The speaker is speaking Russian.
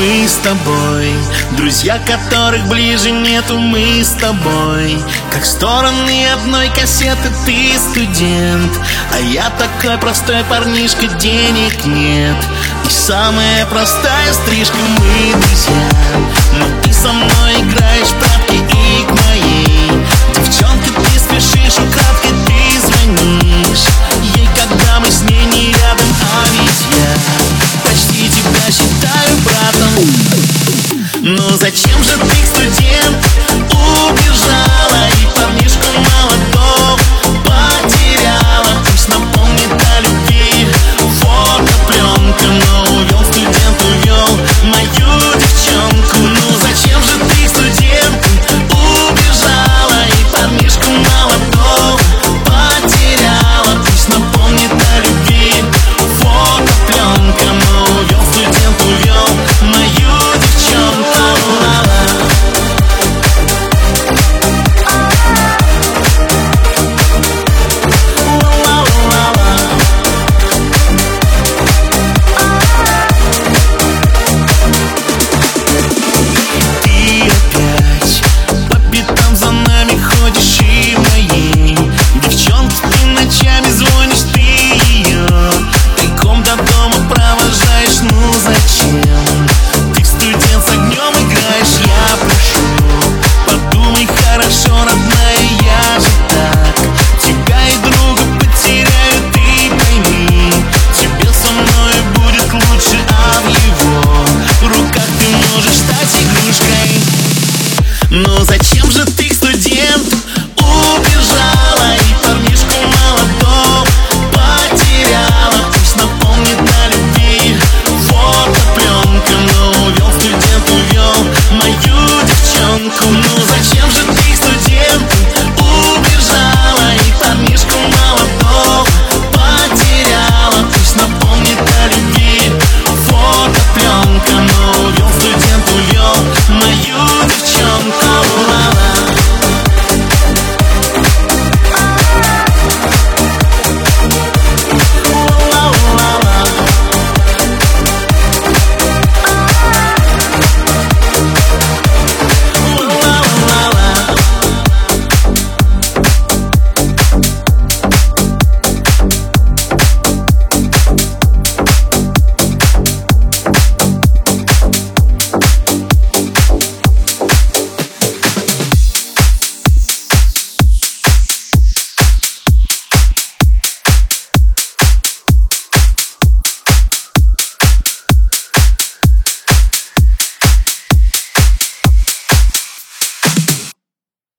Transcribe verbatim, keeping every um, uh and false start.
мы с тобой, друзья, которых ближе нету, мы с тобой, как стороны одной кассеты. Ты студент, а я такой простой парнишка, денег нет, и самая простая стрижка. Мы друзья, но ты со мной играешь в прятки и к моей девчонке ты спешишь, украдкой ты звонишь ей, когда мы с ней не рядом. А ведь я почти тебя считаю братом. Но зачем же ты к студенту